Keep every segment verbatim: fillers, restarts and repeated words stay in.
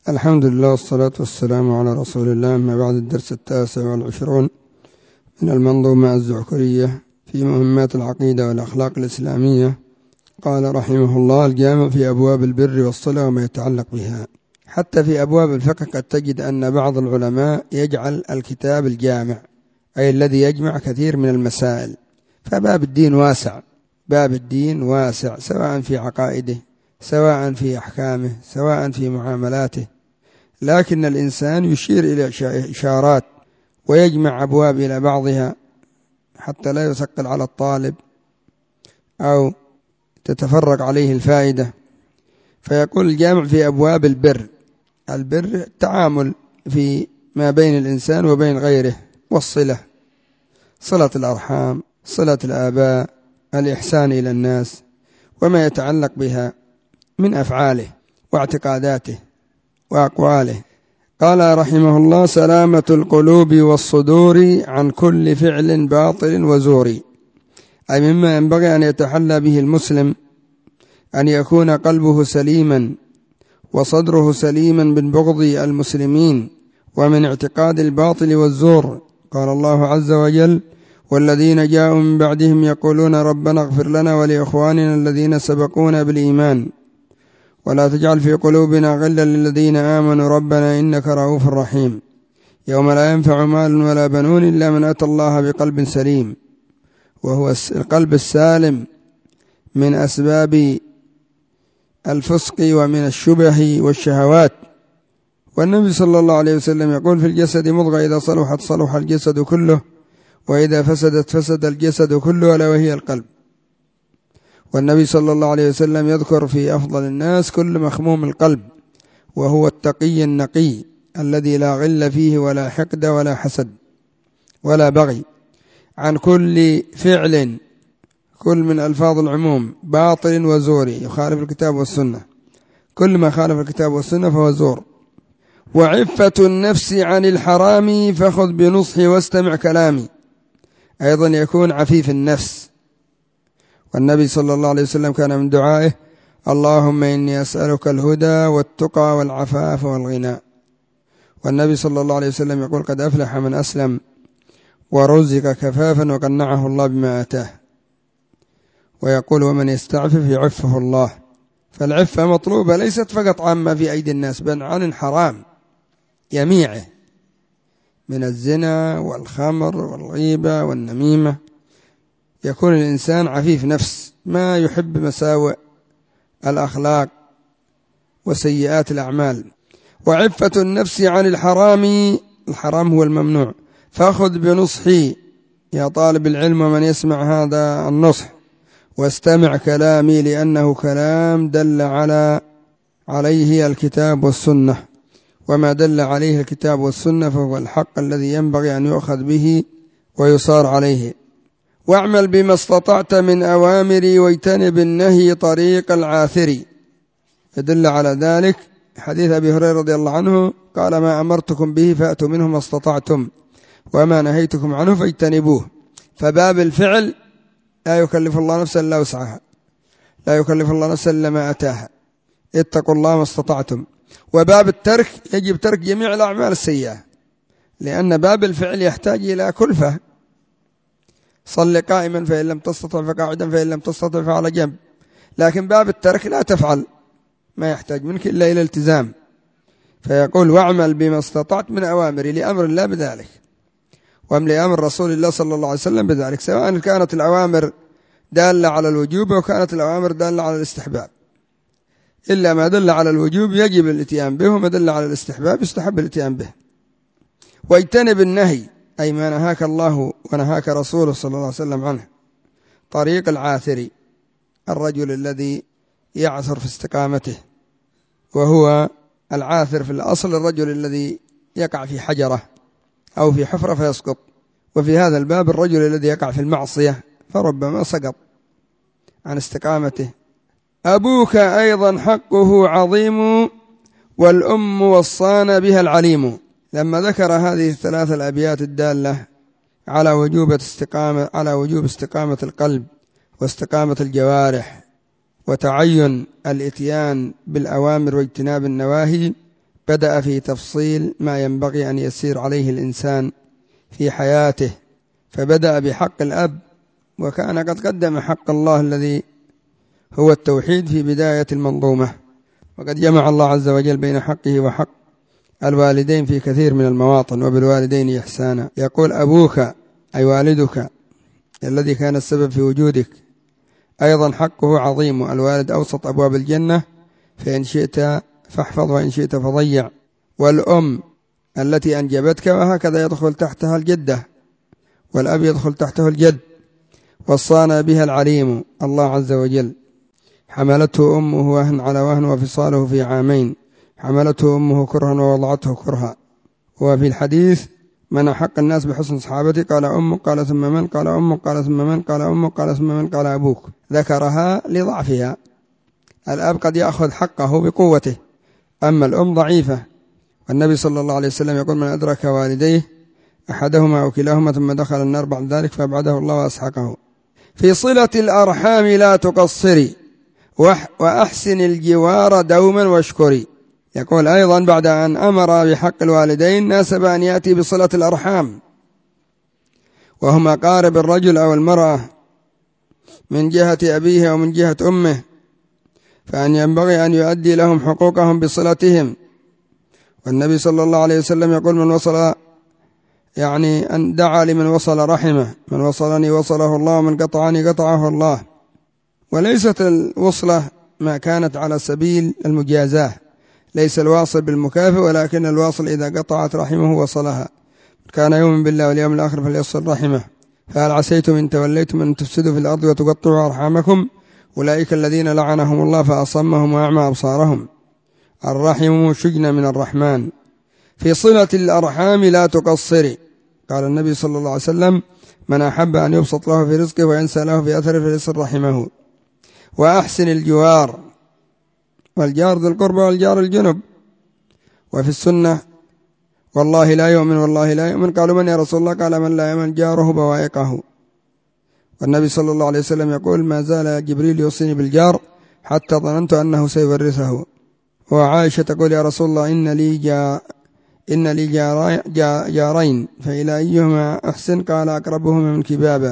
الحمد لله والصلاة والسلام على رسول الله. أما بعد، الدرس التاسع والعشرون من المنظومة الزعكرية في مهمات العقيدة والأخلاق الإسلامية. قال رحمه الله: الجامع في أبواب البر والصلة وما يتعلق بها. حتى في أبواب الفقه قد تجد أن بعض العلماء يجعل الكتاب الجامع، أي الذي يجمع كثير من المسائل. فباب الدين واسع، باب الدين واسع، سواء في عقائده، سواء في أحكامه، سواء في معاملاته، لكن الإنسان يشير إلى إشارات ويجمع أبواب إلى بعضها حتى لا يثقل على الطالب أو تتفرق عليه الفائدة. فيقول الجامع في أبواب البر. البر التعامل في ما بين الإنسان وبين غيره، والصلة، صلة الأرحام، صلة الآباء، الإحسان إلى الناس، وما يتعلق بها من أفعاله واعتقاداته وأقواله. قال رحمه الله: سلامة القلوب والصدور عن كل فعل باطل وزور. أي مما ينبغي أن يتحلى به المسلم أن يكون قلبه سليما وصدره سليما من بغض المسلمين ومن اعتقاد الباطل والزور. قال الله عز وجل: والذين جاءوا من بعدهم يقولون ربنا اغفر لنا ولإخواننا الذين سبقونا بالإيمان ولا تجعل في قلوبنا غلا للذين آمنوا ربنا إنك رؤوف رحيم. يوم لا ينفع مال ولا بنون إلا من أتى الله بقلب سليم، وهو القلب السالم من أسباب الفسق ومن الشبه والشهوات. والنبي صلى الله عليه وسلم يقول: في الجسد مضغة إذا صلحت صلح الجسد كله وإذا فسدت فسد الجسد كله ألا وهي القلب. والنبي صلى الله عليه وسلم يذكر في أفضل الناس كل مخموم القلب، وهو التقي النقي الذي لا غل فيه ولا حقد ولا حسد ولا بغي. عن كل فعل، كل من ألفاظ العموم، باطل وزور، يخالف الكتاب والسنة. كل ما خالف الكتاب والسنة فهو زور. وعفة النفس عن الحرام فخذ بنصحي واستمع كلامي. أيضا يكون عفيف النفس. والنبي صلى الله عليه وسلم كان من دعائه: اللهم إني أسألك الهدى والتقى والعفاف والغنى. والنبي صلى الله عليه وسلم يقول: قد أفلح من أسلم ورزق كفافا وقنعه الله بما آتاه. ويقول: ومن يستعفف يعفه الله. فالعفة مطلوبة ليست فقط عما في أيدي الناس، بل عن الحرام جميعه، من الزنا والخمر والغيبة والنميمة. يكون الإنسان عفيف نفس، ما يحب مساوئ الأخلاق وسيئات الأعمال. وعفة النفس عن الحرام، الحرام هو الممنوع. فأخذ بنصحي يا طالب العلم ومن يسمع هذا النصح، واستمع كلامي، لأنه كلام دل على عليه الكتاب والسنة، وما دل عليه الكتاب والسنة فهو الحق الذي ينبغي أن يؤخذ به ويصار عليه. واعمل بما استطعت من أوامري واجتنب النهي طريق العاثر. يدل على ذلك حديث أبي هريرة رضي الله عنه قال: ما أمرتكم به فأتوا منه ما استطعتم وما نهيتكم عنه فاجتنبوه. فباب الفعل لا يكلف الله نفسا إلا وسعها، لا يكلف الله نفسا إلا ما أتاها، اتقوا الله ما استطعتم. وباب الترك يجب ترك جميع الأعمال السيئة، لأن باب الفعل يحتاج إلى كلفة. صل قائما فإن لم تستطع فقاعدا فإن لم تستطع فعلى جنب. لكن باب الترك لا تفعل، ما يحتاج منك إلا إلى التزام. فيقول: واعمل بما استطعت من أوامري، لأمر الله بذلك ولأمر رسول الله صلى الله عليه وسلم بذلك، سواء كانت الأوامر دالة على الوجوب وكانت الأوامر دالة على الاستحباب. إلا ما دل على الوجوب يجب الاتيان به، وما دل على الاستحباب يستحب الاتيان به. واجتنب النهي، أي ما نهاك الله ونهاك رسوله صلى الله عليه وسلم عنه. طريق العاثري، الرجل الذي يعثر في استقامته، وهو العاثر في الأصل الرجل الذي يقع في حجرة أو في حفرة فيسقط. وفي هذا الباب الرجل الذي يقع في المعصية فربما سقط عن استقامته. أبوك أيضا حقه عظيم والأم وصانا بها العليم. لما ذكر هذه الثلاث الأبيات الدالة على وجوب استقامة على وجوب استقامة القلب واستقامة الجوارح وتعين الاتيان بالأوامر واجتناب النواهي، بدأ في تفصيل ما ينبغي أن يسير عليه الإنسان في حياته، فبدأ بحق الأب، وكان قد قدم حق الله الذي هو التوحيد في بداية المنظومة، وقد جمع الله عز وجل بين حقه وحق الوالدين في كثير من المواطن، وبالوالدين إحسانا. يقول أبوك أي والدك الذي كان السبب في وجودك أيضا حقه عظيم، الوالد أوسط أبواب الجنة، فإن شئت فاحفظ وإن شئت فضيع. والأم التي أنجبتك، وهكذا يدخل تحتها الجدة، والأب يدخل تحته الجد. وصانا بها العليم الله عز وجل. حملته أمه وهن على وهن وفصاله في عامين، حملته أمه كرها ووضعته كرها. وفي الحديث من أحق الناس بحسن صحابتي؟ قال أمك، قال ثم من؟ قال أمك، قال ثم من؟ قال أمك، قال ثم من؟ قال أبوك. ذكرها لضعفها، الأب قد يأخذ حقه بقوته، أما الأم ضعيفة. والنبي صلى الله عليه وسلم يقول من أدرك والديه أحدهما أو كلاهما ثم دخل النار بعد ذلك فأبعده الله وأسحقه. في صلة الأرحام لا تقصري، وأحسن الجوار دوما واشكري. يقول أيضا بعد أن أمر بحق الوالدين ناسب أن يأتي بصلة الأرحام، وهما قارب الرجل أو المرأة من جهة أبيه أو من جهة أمه، فأن ينبغي أن يؤدي لهم حقوقهم بصلتهم. والنبي صلى الله عليه وسلم يقول من وصل يعني أن دعا لمن وصل رحمه، من وصلني وصله الله ومن قطعني قطعه الله. وليست الوصلة ما كانت على سبيل المجازاة، ليس الواصل بالمكافئ، ولكن الواصل إذا قطعت رحمه وصلها. كان يؤمن بالله واليوم الآخر فليصل رحمه. فهل عسيتم إن توليتم أن تفسدوا في الأرض وتقطعوا أرحامكم؟ أولئك الذين لعنهم الله فأصمهم وأعمى أبصارهم. الرحم شجن من الرحمن. في صلة الأرحام لا تقصري. قال النبي صلى الله عليه وسلم من أحب أن يبسط له في رزقه وينسى له في أثره فليصل رحمه. وأحسن الجوار، والجار ذو القربى والجار الجنب. وفي السنة والله لا يؤمن والله لا يؤمن. قالوا من يا رسول الله؟ قال من لا يؤمن جاره بوائقه. والنبي صلى الله عليه وسلم يقول ما زال جبريل يوصيني بالجار حتى ظننت أنه سيورثه. وعائشة تقول يا رسول الله إن لي جا إن لي جاري جا جارين فإلى أيهما أحسن؟ قال أقربهما من كبابا.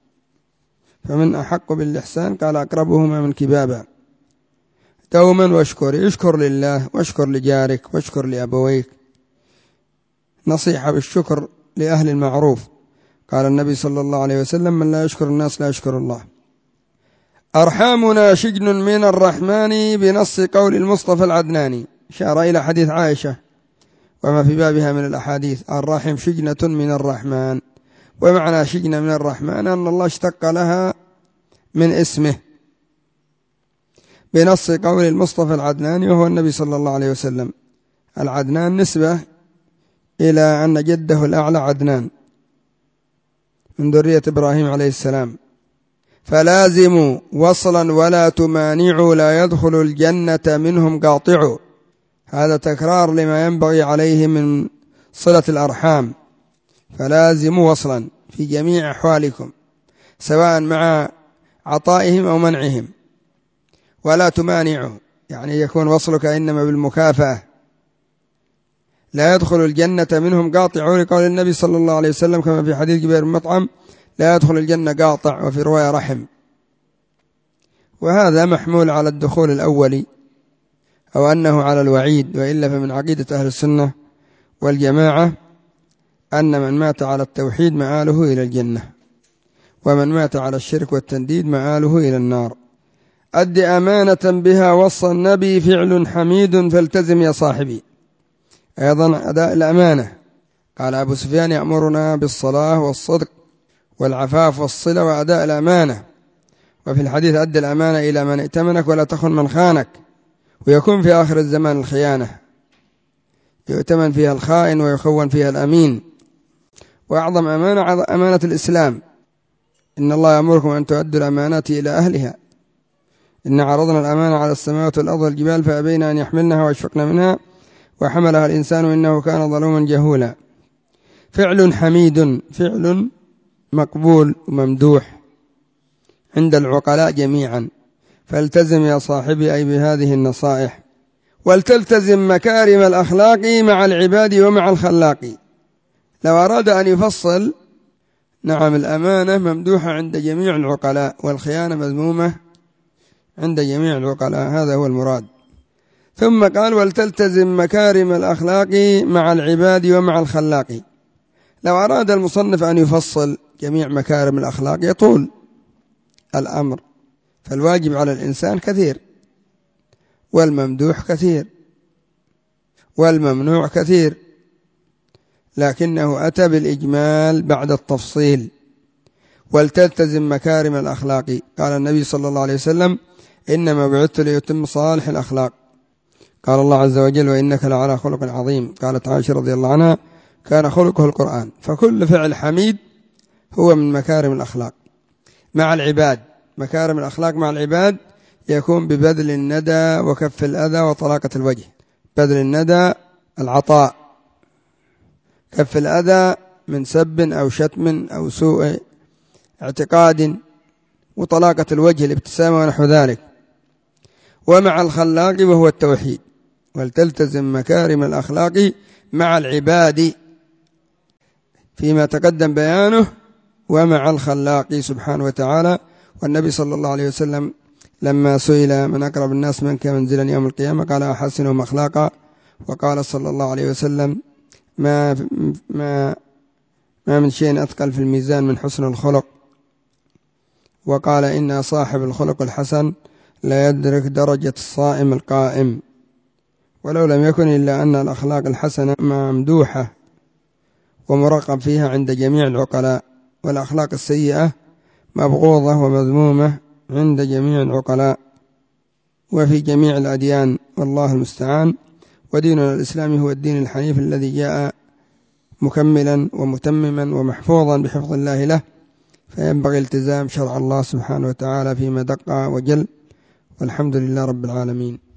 فمن أحق بالإحسان؟ قال أقربهما من كبابا. دوما واشكر، اشكر لله واشكر لجارك واشكر لأبويك. نصيحة بالشكر لأهل المعروف. قال النبي صلى الله عليه وسلم من لا يشكر الناس لا يشكر الله. أرحامنا شجن من الرحمن بنص قول المصطفى العدناني، شار إلى حديث عائشة وما في بابها من الأحاديث. الرحم شجنة من الرحمن. ومعنى شجنة من الرحمن أن الله اشتق لها من اسمه بنص قول المصطفى العدناني وهو النبي صلى الله عليه وسلم. العدنان نسبة إلى أن جده الأعلى عدنان من ذرية إبراهيم عليه السلام. فلازموا وصلا ولا تمانعوا لا يدخل الجنة منهم قاطع. هذا تكرار لما ينبغي عليه من صلة الأرحام. فلازموا وصلا في جميع أحوالكم سواء مع عطائهم أو منعهم، ولا تمانعوا يعني يكون وصلك إنما بالمكافأة. لا يدخل الجنة منهم قاطع، لقول النبي صلى الله عليه وسلم كما في حديث جبير بن مطعم لا يدخل الجنة قاطع، وفي رواية رحم. وهذا محمول على الدخول الأولي أو أنه على الوعيد، وإلا فمن عقيدة أهل السنة والجماعة أن من مات على التوحيد مآله إلى الجنة، ومن مات على الشرك والتنديد مآله إلى النار. أد أمانة بها وصى النبي فعل حميد فالتزم يا صاحبي. أيضا أداء الأمانة. قال أبو سفيان يأمرنا بالصلاة والصدق والعفاف والصلة وأداء الأمانة. وفي الحديث أد الأمانة إلى من ائتمنك ولا تخن من خانك. ويكون في آخر الزمان الخيانة، يؤتمن فيها الخائن ويخون فيها الأمين. وأعظم أمانة أمانة الإسلام. إن الله يأمركم أن تؤدوا الأمانات إلى أهلها. إن عرضنا الأمانة على السماوات والأرض والجبال فأبين أن يحملنها وأشفقن منها وحملها الإنسان إنه كان ظلوما جهولا. فعل حميد، فعل مقبول وممدوح عند العقلاء جميعا. فالتزم يا صاحبي أي بهذه النصائح. ولتلتزم مكارم الأخلاق مع العباد ومع الخلاق. لو أراد أن يفصل، نعم، الأمانة ممدوحة عند جميع العقلاء، والخيانة مذمومة عند جميع العقلاء، هذا هو المراد. ثم قال ولتلتزم مكارم الأخلاق مع العباد ومع الخلاق. لو أراد المصنف أن يفصل جميع مكارم الأخلاق يطول الأمر، فالواجب على الإنسان كثير، والممدوح كثير، والممنوع كثير، لكنه أتى بالإجمال بعد التفصيل. ولتلتزم مكارم الأخلاق. قال النبي صلى الله عليه وسلم إنما بعثت ليتم صالح الأخلاق. قال الله عز وجل وإنك لعلى خلق عظيم. قالت عائشة رضي الله عنها كان خلقه القرآن. فكل فعل حميد هو من مكارم الأخلاق. مع العباد، مكارم الأخلاق مع العباد يكون ببذل الندى وكف الأذى وطلاقة الوجه. بذل الندى العطاء، كف الأذى من سب أو شتم أو سوء اعتقاد، وطلاقة الوجه الابتسامة ونحو ذلك. ومع الخلاق وهو التوحيد. ولتلتزم مكارم الأخلاق مع العباد فيما تقدم بيانه، ومع الخلاق سبحانه وتعالى. والنبي صلى الله عليه وسلم لما سئل من أقرب الناس منك منزلا يوم القيامة قال أحسنهم أخلاقا. وقال صلى الله عليه وسلم ما, ما, ما من شيء أثقل في الميزان من حسن الخلق. وقال إن صاحب الخلق الحسن لا يدرك درجة الصائم القائم. ولو لم يكن إلا أن الأخلاق الحسنة ممدوحة ومرغب فيها عند جميع العقلاء، والأخلاق السيئة مبغوضة ومذمومة عند جميع العقلاء وفي جميع الأديان، والله المستعان. وديننا الإسلامي هو الدين الحنيف الذي جاء مكملا ومتمما ومحفوظا بحفظ الله له، فينبغي التزام شرع الله سبحانه وتعالى فيما دق وجل، والحمد لله رب العالمين.